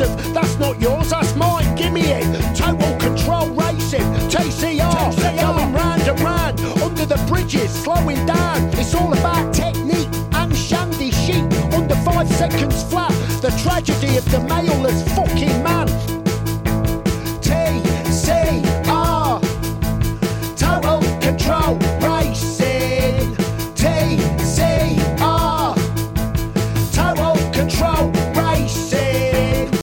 aggressive. That's not yours, that's mine. Give me it. Total control racing. TCR. Going round and round under the bridges, slowing down. It's all about technique and shandy chic. Under 5 seconds flat. The tragedy of the male has